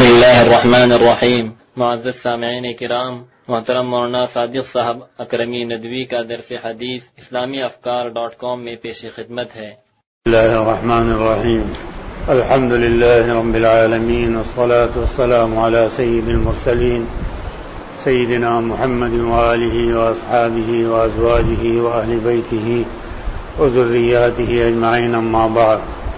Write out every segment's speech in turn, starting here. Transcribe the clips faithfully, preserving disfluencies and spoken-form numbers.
بسم اللہ الرحمن الرحیم. معزز سامعین کرام، محترم مولانا صادق صاحب اکرمی ندوی کا درس حدیث اسلامی افکار ڈاٹ کام میں پیش خدمت ہے. بسم اللہ الرحمن الرحیم. الحمد للہ رب العالمین والصلاة والسلام علی سید المرسلین سیدنا محمد وآلہ واصحابہ وازواجہ واہل بیتہ وذریاتہ اجمعین، اما بعد.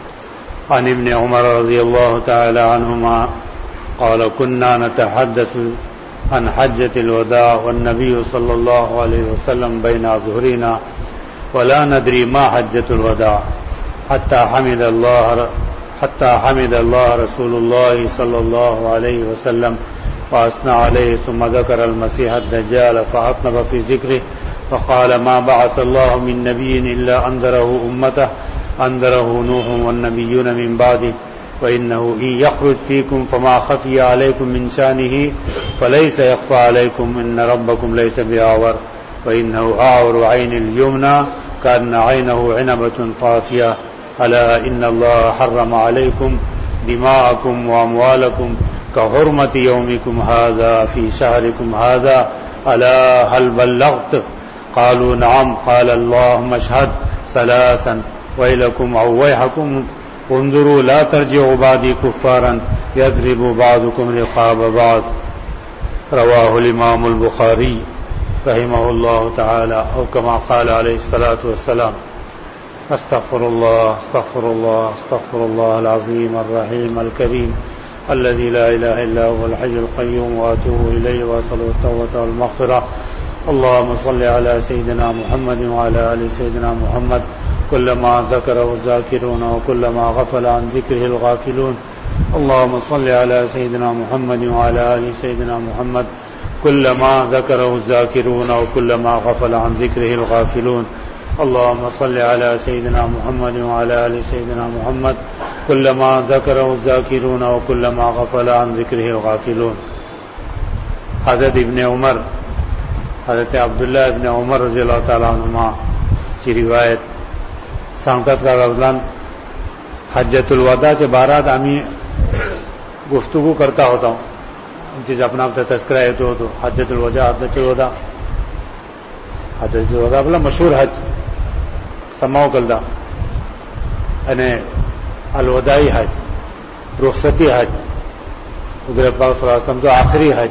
عن ابن عمر رضی اللہ تعالی عنہما قال كنا نتحدث عن حجة الوداع والنبي صلى الله عليه وسلم بين ظهرنا ولا ندري ما حجة الوداع حتى حمد الله حتى حمد الله رسول الله صلى الله عليه وسلم وأثنى عليه، ثم ذكر المسيح الدجال فأطنب في ذكره فقال ما بعث الله من نبي إلا أنذره أمته أنذره نوح والنبيون من بعده، وإنه إن يخرج فيكم فما خفي عليكم من شانه فليس يخفى عليكم إن ربكم ليس بأعور، وإنه أعور عين اليمنى كأن عينه عنبة طافية، ألا إن الله حرم عليكم دماءكم وأموالكم كحرمة يومكم هذا في شهركم هذا، ألا هل بلغت؟ قالوا نعم. قال اللهم اشهد ثلاثا ويلكم أو ويحكم انظروا لا ترجعوا بعدي كفارا يضرب بعضكم رقاب بعض. رواه الإمام البخاري رحمه الله تعالى، أو كما قال عليه الصلاة والسلام. استغفر الله استغفر الله استغفر الله العظيم الرحيم الكريم الذي لا إله إلا هو الحي القيوم، وأتوب إليه وأسأل التوبة والمغفرة. اللهم صل على سيدنا محمد وعلى آل سيدنا محمد كلما ذكره الذاكرون وكلما غفل عن ذكره الغافلون. اللهم صل على سيدنا محمد وعلى آل سيدنا محمد كلما ذكره الذاكرون وكلما غفل عن ذكره الغافلون. اللهم صل على سيدنا محمد وعلى آل سيدنا محمد كلما ذكره الذاكرون وكلما غفل عن ذكره الغافلون. حضرت ابن عمر حضرت عبداللہ ابن عمر رضی اللہ تعالیٰ عنہما کی روایت सांगतात का गजलान हज्जतुल वदा चे बारात आम्ही गुफ्तगू करता होता आमची आपण आपला तस्करा येतो होतो. हज्जतुल वदा हज्जतुल वदा हज्जतुल वदा आपला मशहूर हज समाव कलदा અને अलवदाई हज रुखसती हज उधर पाक सल्लल्लाहु अलैहि वसल्लम तो आखिरी हज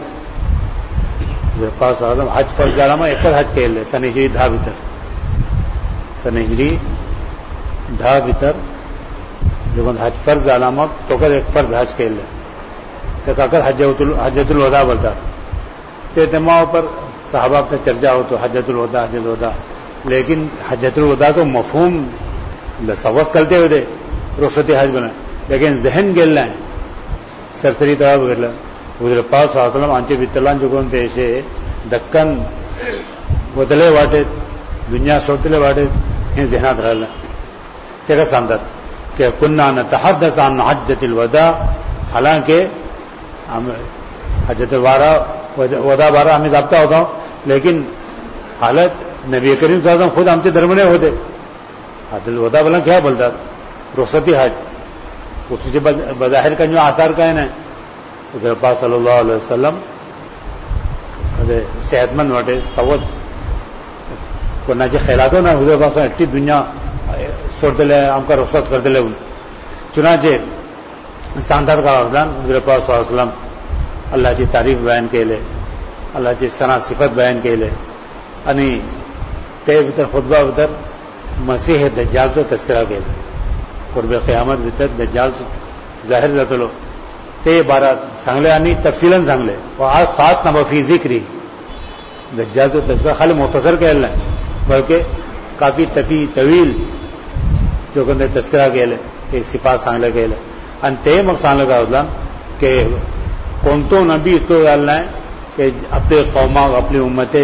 उधर पाक सल्लल्लाहु अलैहि वसल्लम हज पर जालामा एक हज केले सन हिजरी दहा भीतर सन हिजरी दहा भीतर जेव्हा हज फर्ज झाला मग तो कर एक फर्ज हज केले ते काकर हज्जतुल हज्जतुल वदा बोलतात. ते तेव्हा पर सहाबा पे चर्चा हो तो हज्जतुल वदा हज्जतुल वदा, लेकिन हज्जतुल वदा तो मफहूम सवस करते होते रुखसती हज बना, लेकिन जहन गेला आहे सरसरी तळा बघितलं उद्र पाच सल्लम आमचे वित्तलान जुगून ते असे दक्कन वदले वाटेत दुनिया सोडले वाटेत हे जहनात राहिलं. ते का सांगतात की कुन्ना नतहद्दस अन हज्जतुल वदा, हालांकि हज्जतुल वदा बारा आम्ही जापता होता, लेकिन हालत नबी करीम सल्लल्लाहु अलैहि वसल्लम खुद आमचे धर्मने होते. हज्जतुल वदा बोला क्या बोलतात रुखसती हज उसके बज़ाहिर का जो आसार का है ना उधर पाक सल्लल्लाहु अलैहि वसल्लम सेहतमंद वाटे सवत कोणाचे खैलातो ना उधर पास एट्टी दुनिया सोडले आमका रुखसत करतले चुनाचे सांगतात का अफजान उधर पाक सल्लल्लाहु अलैहि वसल्लम अल्लाहची तारीफ बयान केले, अल्लाहची सना सिफत बयान केले आणि ते भितर खुतबा भितर मसीह दज्जालचो तस्करा केला. कुर्बे क़यामत भितर दज्जाल जाहीर जातलो ते बारात सांगले आणि तफसिलन सांगले. व आज फात नबा फी जिक्री दज्जालचो तस्करा खाली मुख्तसर केला नाही, बल्कि काफी तकी तवील जो कोणते तस्करा केले ते सिफात सांगले गेले. आणि ते मग सांगलं का होता की कोणतो नबी इतको झाला नाही की आपले कौमाक आपली उम्मते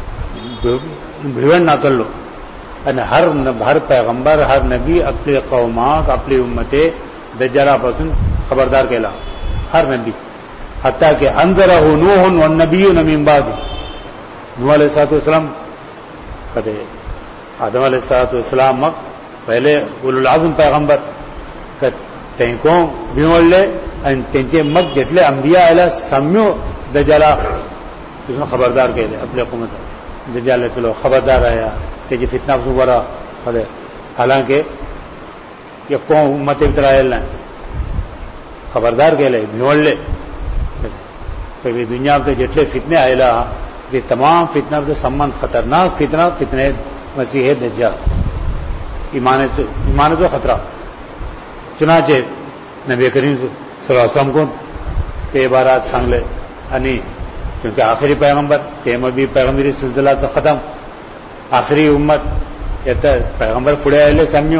भिवण नाकरलो, आणि हर हर पैगंबर हर नबी आपली कौमाक आपली उम्मते दज्जालापासून खबरदार केला हर नबी, हत्ता कि अंज़रहु नूह वन्नबिय्युन मिन बाद. नूह अलैहिस्सलाम कदे आदम अलैहिस्सलाम मग पहले उलुल आज़म पैगंबर तेको भिवणले आणि त्यांचे मग जेटले अंबिया आयला सम्यो दजाला खबरदार केले आपल्या हुकूमत दजाला चलो खबरदार आया त्याची फितनापासून बरा हले हालांकि यको उम्मत भितर आयला खबरदार केले भिवडले सगळी दुनिया जेटले फितने आयला ते तमाम फितना सम्मान खतरनाक फितना फितने मसीह दज्जाल ईमानाचो ईमानाचो खतरा चुनाचे नबी करीम सल्लल्लाहु अलैहि वसल्लम को ते बारात सांगले आणि क्योंकि आखिरी पैगंबर ते मग बी पैगंबरी सिलसिलाचा खतम आखिरी उम्मत येतं पैगंबर पुढे आले सम्यो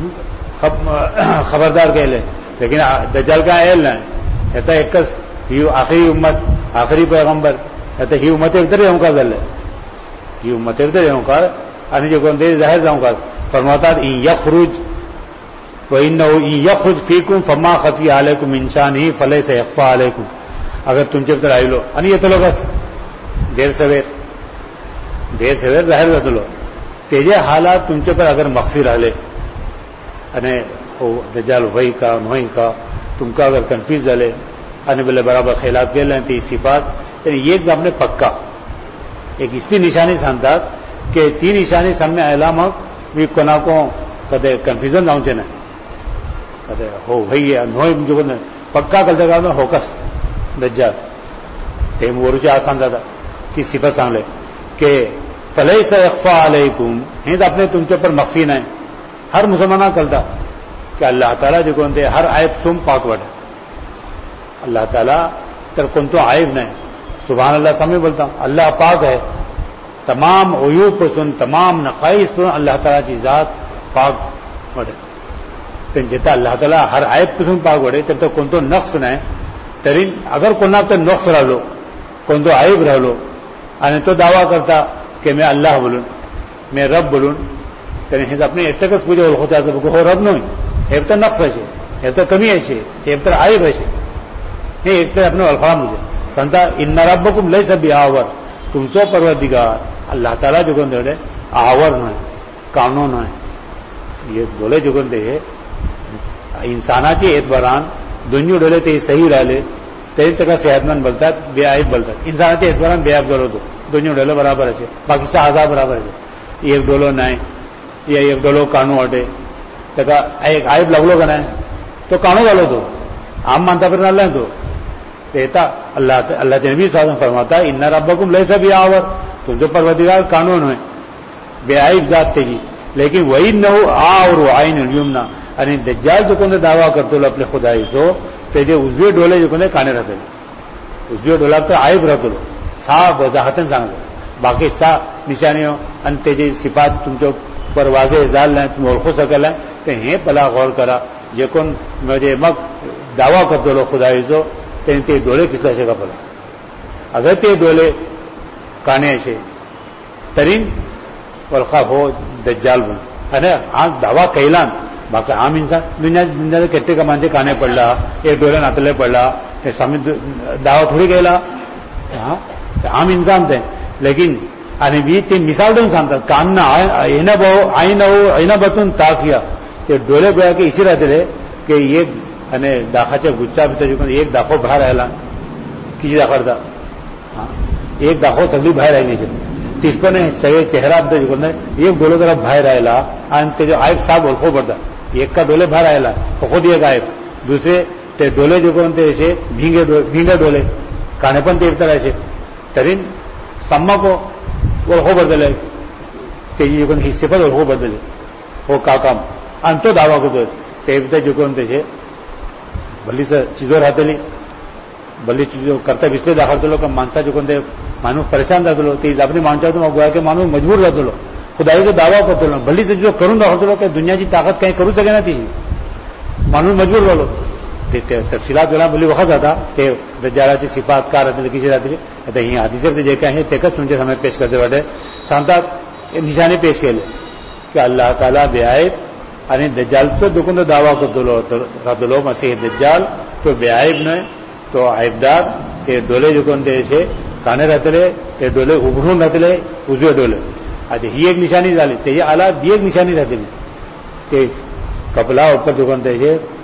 खबरदार केले लेकिन दज्जाल काय आयल नाही येतं एकच ही आखिरी उम्मत आखिरी पैगंबर येतं ही उम्मत एक तरी होंकार झाले ही उम्मत एक तरी होंकार आणि जे कोणते जाहीर जाऊंकार फरमातात इन यखरुज व इन्नहु इन यखरुज फीकुम फमा खफी अलैकुम इंसान ही फलैस यखफा अलैकुम अगर तुमचे भीतर आयलो आणि येतो लोकस देर सवेर देर सवेर जाहीर जातलो तेजे हालात तुमचे पर अगर मख्फी राहिले आणि हो दज्जाल होई का नाही का तुमका अगर कन्फ्यूज झाले आणि बोले बराबर खिलाफ केले ती सिफात तर एक आपने पक्का एक इसकी निशानी सांगतात की ती निशानी सामने आयला मग मी कोणाको कदे कन्फ्युजन जाऊचे नाही कदे हो भाई नोय म्हणजे पक्का कलता का होकस दज्जाल ते वरूचे आज सांगतात की सिफत सांगले की फलैस यखफा अलैकुम हे तर आपले तुमच्या पर मख्फी नाही हर मुसलमाना कलता कि अल्लाह ताला जो कोणते हर आयब तुम पाक वाटे अल्लाह ताला तर कोणतो आयब नाही सुभान अल्लाह समय बोलता हूं अल्लाह पाक है तमाम अयूब पासून तमाम नकाईस पासून अल्लाह तालाची जात पाक वाटे त्यांचे अल्लाह ताला हर आयब पासून पाक वाटे तर कोणतो नक्स नाही तरी अगर कोणा तर नक्स राहिलो कोणतो आयब राहिलो आणि तो दावा करता की मी अल्लाह बोलून मी रब बोलून तरी हे आपण एकटकच पूजा होता हो रब नाही हे तर नक्स असे हे तर कमी असे हे तर आयब असे हे एक तर आपण अल्फा म्हणजे सांगता इन्ना रब्बकुम लैसा बिआवर तुमचो परवरदिगार अल्लाह ताला जुगन दे आवर नाही कानून नाही हे बोले जुगन दे इंसानाची एतबारान दोन्ही डोले ते सही राहिले तरी त्याला सेहतमंद बोलतात बेआयब बोलतात इंसानाच्या एतबारान बेआयब डोलो तो दोन्ही डोले बराबर असे बाकीचा आजार बराबर असे एक डोलो नाही या एक डोलो कानू वाटे त्याला एक आयब लागलो का नाही तो कानू घालो तो आम मानता पण आला तो येता अल्लाह अल्लाहचे नबी साधन फरमाता इन्ना रब्बकुम लैसा बिआवर तुमचे परवरदिगार कानून होय बेआयब जात त्याची लेकिन वही नहू और आईन युमना आणि दज्जाल जो कोणी दावा करतो आपल्या खुदाईचो त्याचे उजवे डोले जो कोणी काने राहते उजवे डोलात तर आयब राहतो सा वजाहतन सांगतो बाकी सा निशानियों आणि त्याची सिफात तुमच्या पर वाजे जाल नाही तुम्ही ओळखू शकला ते हे पला गौर करा जे कोण म्हणजे मग दावा करतो खुदाईचो त्यांनी ते डोळे किसल्याचे का पला अगर ते डोळे काने असे तरी ओळखा हो दज्जाल म्हणून आणि हा दावा कैलान बाकी आम इंसान दुनिया दुनिया कितने का मांझे काने पडला एक डोळे नातले पडला हे सामी दावा थोडी गेला हा आम इंसान थे लेकिन आणि मी ते मिसाल देऊन सांगतात कान येणं भाऊ आई नऊ ऐना बतून ताकिया ते डोळे बघा की इशी राहते की एक आणि दाखाच्या गुच्छा भितर एक दाखो बाहेर राहिला किती दाखवता हा एक दाखो सगळी बाहेर राहिली तीस पण सगळे चेहरा एक डोळे जरा बाहेर राहिला आणि त्याचे आयब साफ ओळखो पडतात एक का डोले बाहेर राहिला खुद एक आयब दुसरे ते डोले जे कोण ते असे भिंगे भिंगे डोले काने पण ते तर असे तरी सम्मा को ओळखो बदले त्याची जे कोण ही सिफत ओळखो बदले हो का काम आणि तो दावा करतो ते जे कोण त्याचे भलीच चिजो राहतली भली चिजो करता बिसले दाखवतलो का माणसाचे कोणते माणूस परेशान जातलो ते आपली माणसातून गोळा की माणूस मजबूर जातलो खुदाईचा दावा करतलो भली चिजो करून दाखवतलो की दुनियाची ताकद काही करू शके ना ती माणूस मजबूर झालो ते तपशिलात वेळा बोली वखत जाता ते दज्जालाची सिफात का राहते किशी राहते आता ही हादीसर जे काय आहे तेच तुमच्या समोर पेश करते वाटे सांगतात निशाणे पेश केले की अल्लाह ताला बेआयब आणि दज्जालचो दुखून दावा करतलो राहतलो मसीह दज्जाल तो बेआयब नाही तो आयबदार ते डोले दुखून ते असे काने राहतले ते डोले उघडून राहतले उजवे डोले आता ही एक निशाणी झाली ते आला दी एक निशाणी राहतली ते कपला उपर दुखून त्याचे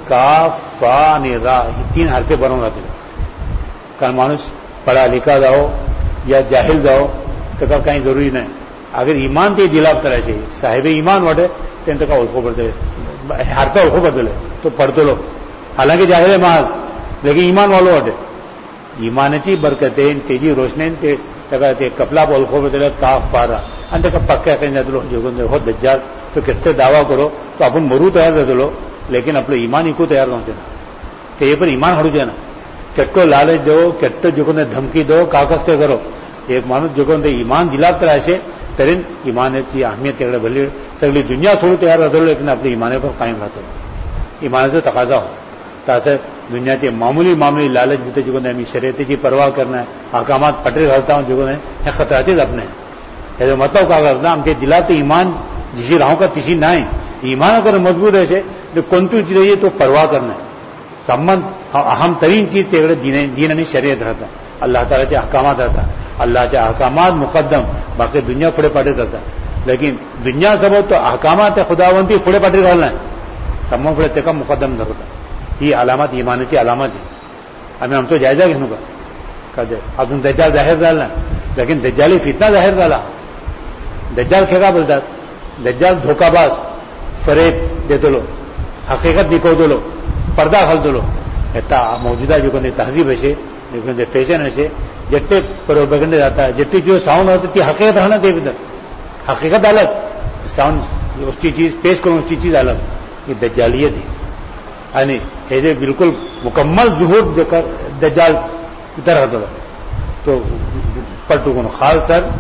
काफ फा आणि रा ही तीन हरफे बनवून राहतील. कारण माणूस पढा लिखा जाओ या जाहिल जाओ त्याका काही जरुरी नाही. अगर ईमान ते दिला तराशे साहेबे ईमान वाटे त्यांचं का ओळखो पडतले हारता ओळखो पडतले तो पडतलो हालांकि जाहिल महाज लेकिन ईमान वालो वाटे ईमानाची बरकते तेजी रोशनी ते त्याका ते कपला ओळखो पडतले काफ पारा आणि त्याका पक्का काही जातलो जेवण हो दज्जाल तो कितने दावा करो तो आपण मरू तयार जातलो लेकिन आपलं ईमान इकू तयार नव्हते ना ते पण ईमान हाडूचे ना केट्टो लालच दो केट्टो जिकोने धमकी दो काकस्ते करो एक माणूस जिकोन ते ईमान दिला तर असे तरी ईमानाची अहमियत तिकडे भरली सगळी दुनिया थोडी तयार राहतो लेकिन आपली इमाने पण कायम राहतो इमानाचा तकाजा हो तर असं दुनियाचे मामुली मामुली लालच भीते जिकोन आम्ही शर्यतीची पर्वा करणं अहकामात पटरी घालता जिकोन हे खतराचेच अपने हे मतलब का करता आमच्या दिलात ईमान जिशी राहू का तिशी नाही ईमान कर मजबूत आहे तो कोणती चीज आहे तो परवा करणं संबंध अहम तरीन चीज तेकडे दीन दीन आणि शर्यत राहतात अल्लाह तालाचे अहकामात राहतात अल्लाहच्या अहकामात मुकद्दम बाकी दुनिया पुढे पाठीत राहतात लेकिन दुनिया सोबत तो अहकामात खुदावंती पुढे पाठीत घालणार समोर पुढे ते का मुकद्दम धरतात ही अलामत इमानाची अलामत आहे आम्ही आमचा जायजा घेऊ का कधी अजून दज्जाल जाहीर झाला नाही लेकिन दज्जाली फितना जाहीर झाला दज्जाल खेळा बोलतात दज्जाल धोकाबाज फरेब देतलो हकीकत दिखवतलो पर्दा घालतलो आता मौजूदा जो कोणी तहजीब असे जे फॅशन असे जेट्टे बघणे जाता जेट्टी जो साऊंड होते ती हकीकत राहणं ते बद्दल हकीकत अलग साऊंड उसकी चीज पेश करून उसकी चीज अलग ही दज्जालियत है आणि हे जे बिलकुल मुकम्मल जुहूर जो कर दज्जाल इतर राहतो तो पलटू खाल सर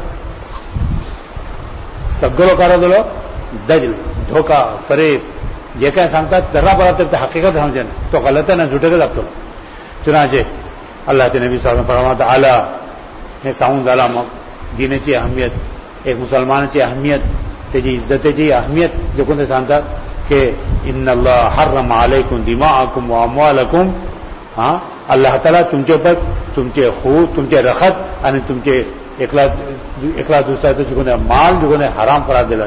सगळं करा दजल धोका फरेब जे काय सांगतात जरा बरा तर हकीकत राहून तो गलत ना झुटे लागतो चुनाचे अल्लाहचे नबी साहेब फरमात आला हे सांगून झाला मग दिनाची अहमियत एक मुसलमानाची अहमियत त्याची इज्जतेची अहमियत जे कोणते सांगतात की इन्नल्लाह हर्रम अलैकुम दिमाअकुम व अमवालकुम हां अल्लाह ताला तुमचे पर तुमचे खून तुमचे रखत आणि तुमचे एकला एकला दुसऱ्याचं जे कोणी माल जे कोणी हराम करा दिला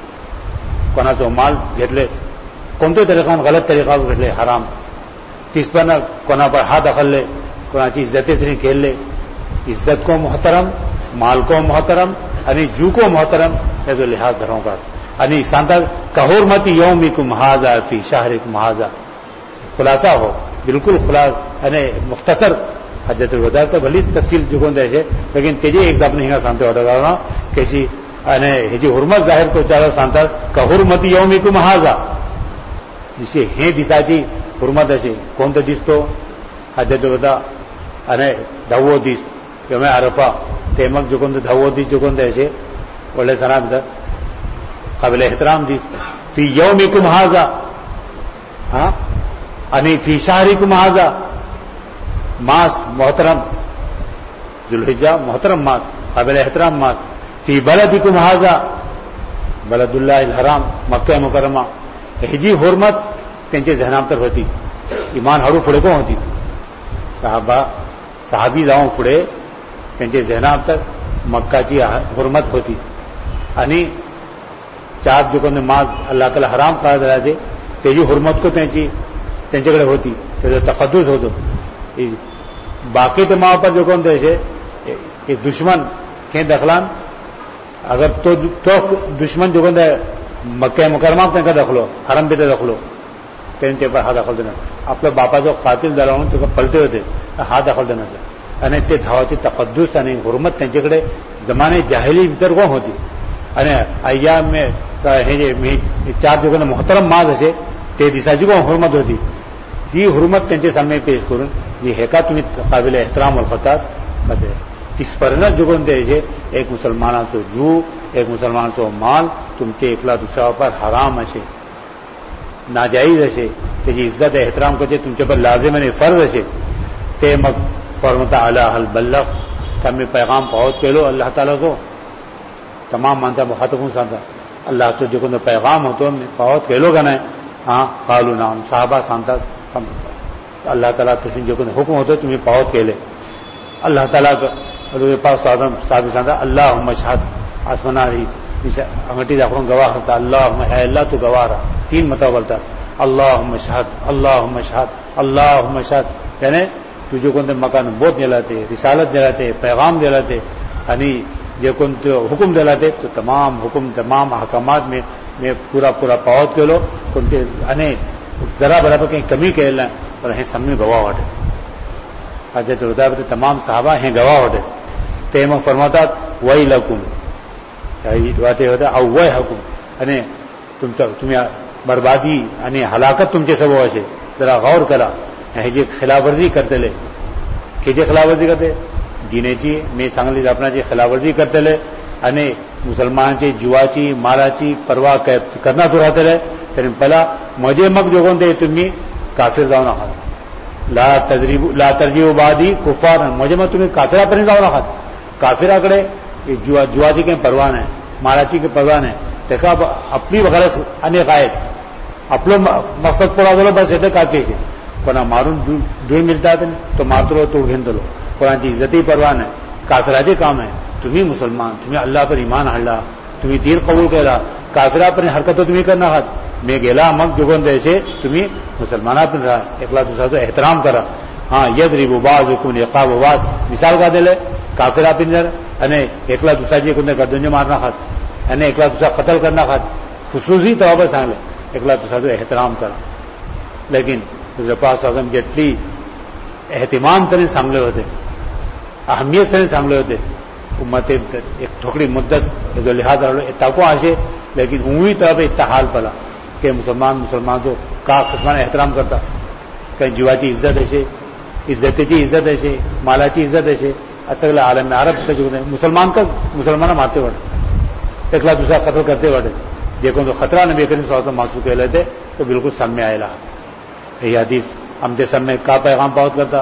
कोणाचं माल घेतले कोणत्या तरीकान गलत तरीका घेतले हराम तिसपन कोणा पर हात अखलले कोणाची इज्जते तरी खेळले इज्जत को मोहतरम माल को मोहतरम आणि जू को मोहतरम हे जो लिहाज धरो का आणि सांगतात कहुरमती यौमिकुम हाजा फी शहरिकुम हाजा खुलासा हो बिल्कुल खुलास आणि मुख्तसर हजरत वदा तो भली तफसील जुगोन द्यायचे लेकिन तेजी एक आपण हिंगा सांगते होता कशी आणि ह्याची हुरमत जाहीर तो चालू सांगतात कहुरमती यौमिकुम हाजा जशी हे दिसाची हुरमत अशी कोणतं दिसतो हजरत वदा आणि दहावो दीस किंवा अरफा ते मग जुगोन दहावो दीस जुगोन द्यायचे ಒಳ್ಳೆ सणाबद्दल काबिल एहतराम दीस फी यौमिकुम हाजा हां आणि फी शहरिकुम हाजा मास मोहतरम जुलहिज्जा मोहतरम मास काबिल एहतराम मास फी बलदिकुम हाजा बलदुल्लाह अल हराम मक्का मुकर्रमा हिजी हुरमत त्यांच्या जहनांतर होती इमान हळू पुढे कोण होती साहबा साहबी जाऊन पुढे त्यांच्या जहनांतर मक्काची हुरमत होती आणि चार दुकाने माज अल्लाह ताला हराम करा दिला त्याची हुरमत को त्यांची त्यांच्याकडे होती त्याचा तकद्दुस होतो बाकी तो माँ पर जो कौन थे एक दुश्मन के दखलान अगर तो तो दुश्मन जो कौन मक्का मुकरमा त्यांना दखलो हरम पे दखलो त्यांनी ते पर हा दाखल देणार आपल्या बापाचा कातील झाला म्हणून त्याला पलटे होते हा दाखल देणार आणि ते धावाची तकद्दुस आणि हुरमत त्यांच्याकडे जमाने जाहिली भीतर कोण होती आणि अय्याम में हे जे चार जो मोहतरम माज असे ते दिसाची कोण हुरमत होती ही हुरमत त्यांच्या सामने पेश करून जी हे का तुम्ही काबिल एहतराम होतात मध्ये ती स्पर्धा जुगून द्यायचे एक मुसलमानाचो जू एक मुसलमानाचो माल तुमचे एकला दुसऱ्या पर हराम असे नाजाईज असे त्याची इज्जत एहतराम करते तुमच्या पर लाजिम आणि फर्ज असे ते मग फरमता आला हल बल्लग का मी पैगाम पहुंच केलो अल्लाह ताला को तमाम मानता मुखातबून सांगता अल्लाह तो जो कोणता पैगाम होतो मी पहुंच केलो का नाही हां कालू नाम साहबा सांगतात अल्लाह ताला तुझे जो कोण हुक्म होतो तुम्ही पहुंच केले अल्लाह ताला पास साधम साहबी सांगता अल्लाह मशहद आसमानारी अंगठी दाखवून गवाह होता अल्लाह है अल्लाह तू गवाह रहा तीन मता बोलतात اللہم اشہد اللہم اشہد اللہم اشہد، یعنی تجھے کون مکان بوت دلاتے، رسالت دلاتے، پیغام دلاتے، یعنی یہ کون تو حکم دلاتے، تو تمام حکم تمام احکامات میں میں پورا پورا پاوت کے لو کون یعنی ذرا برابر کہیں کمی کہ لیں اور ہیں سامنے گواہ ہوتے حضرت حذیفہ تے تمام صحابہ ہیں گواہ ہوتے تیم فرماتا وہی لکم واتے ہوتا او وہ حکم یعنی تم تمہیں بربادی یعنی ہلاکت تم کے سب ہوا سے ذرا غور کرا یہ خلاف ورزی کرتے لے کیجے خلاف ورزی کرتے دینے میں چانگلی اپنا جی خلاف ورزی کرتے لے یعنی مسلمان چی جواچی مالاچی پرواہ کرنا تو رہتے رہے لیکن پہلا مجھے مک جو دے تمہیں کافر جاؤ نہ خات لا تجریب لا ترجیح بادی کفار مجھے میں تمہیں کافرہ پر نہیں جاؤ نہ خات کافر آکڑے جواچی کے پروان ہے مالاچی کے پروان ہے دیکھا اپنی وغیرہ انیہ قائد اپنے مقصد پورا بولو بس ایسے کافی سے کونا معلوم ڈوئی ملتا ہے تو مارت لو تو گھن لو قرآن کی عزتی پروان ہے کافراجے کام ہے تمہیں مسلمان تمہیں اللہ پر ایمان ہڑا تمہیں دین قبول کرا کافرہ پر حرکت تو تمہیں کرنا خط میں گیلا مک جگون دے تمہیں مسلمانہ پر رہا اخلاق دوسرا تو احترام کرا ہاں ید ریب باز حکم اقاب واد مثال کا دل ہے کافرہ پنجر یعنی اخلاق دوسرا جی کو گردن مارنا خط یعنی اخلاق دوسرا قتل کرنا خط خصوصی طور پر سانگ لے اخلاق دوسرا تو احترام کرا لیکن پاس اعظم جتلی اہتمام ترین سامنے ہوتے اہمیت ترین سامنے ہوتے امت ایک تھوڑی مدت جو لحاظ اتاقو آشے لیکن اونی طرح پہ اتنا حال پلا کہ مسلمان مسلمان تو کا قسمان احترام کرتا کہیں جواچی عزت ایسے عزت چی عزت ایسے مالا چی عزت ایسے اصل عالم عرب کا جو مسلمان کا مسلمان مارتے وڑے ایکلا دوسرا قتل کرتے وڑے دیکھو تو خطرہ نبی کریم صلی اللہ علیہ وسلم محسوس کہہ لیتے تو بالکل سامنے آئے رہا یہ حدیث ہم دے سب میں کا پیغام پاوت کرتا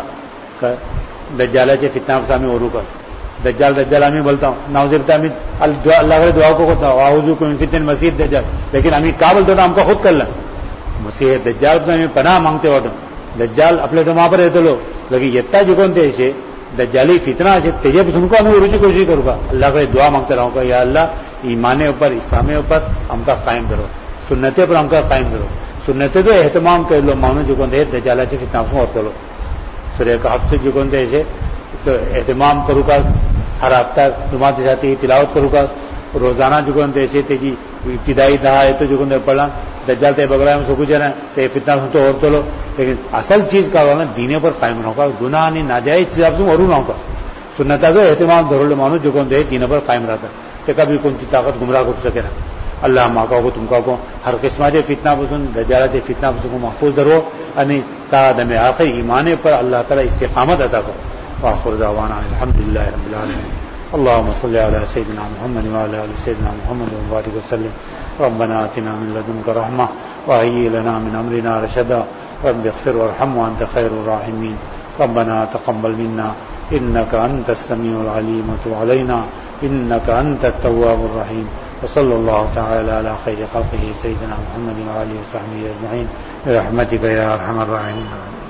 دجالہ چے فتنہ سامنے اور روکا دجال دجال امی بولتا ہوں ناوزبتا امی اللہ کے دعا کو کرتا ہوں اعوذ بک من فتنہ المسیح دجال لیکن امی کا بولتا ہوں ہم کا خود کر لیں مسیح دجال کو ہمیں پناہ مانگتے وٹم دجال اپنے تو وہاں پر رہتے لو لیکن یتا جو کون تھے اسے دجالی فتنہ سے تجھے سن کو ہمیں روچی کوشش کروں گا اللہ کا دعا مانگتے رہوں گا یا اللہ ایمان اوپر اسلام اوپر ہم کا قائم کرو سنتے پر ہم کا قائم کرو سنتے تو اہتمام کر لو مانو جو کون تھے دجالہ سے فتنہ کو اور کرو سورہ کہف سے جو کون تھے اسے تو اہتمام کروں گا ہر ہفتہ جماعت جاتی تلاوت کروں گا روزانہ جو کون تھے ایسے تیجی ابتدائی دہا ہے تو جو کون پڑھا دجال تے بگڑا ہے سو کچھ ہے تو فتنہ تو اور تو لو لیکن اصل چیز کا ہوگا دینے پر قائم رہوں گا گناہ نہیں ناجائز چیز آپ تم اور رہوں گا سنتا تو اہتمام دھرول مانو جو کون تھے دینے پر قائم رہتا کہ کبھی کون کی طاقت گمراہ کر سکے نا اللہ ماں کا کو تم کا کو ہر قسم سے فتنہ پسند دجالہ سے فتنہ پسند کو محفوظ درو یعنی تا دم آخر ایمان پر اللہ تعالیٰ استقامت عطا کرو وآخر دعوانا الحمد للہ رب العالمین اللهم صل على سيدنا محمد وعلى ال سيدنا محمد وبارك وسلم ربنا آتنا من لدنك رحمة وهيئ لنا من امرنا رشدا رب اغفر وارحم وانت خير الراحمين ربنا تقبل منا انك انت السميع العليم وتب علينا انك انت التواب الرحيم وصلى الله تعالى على خير خلقه سيدنا محمد وعلى اله وصحبه اجمعين برحمتك يا ارحم الراحمين.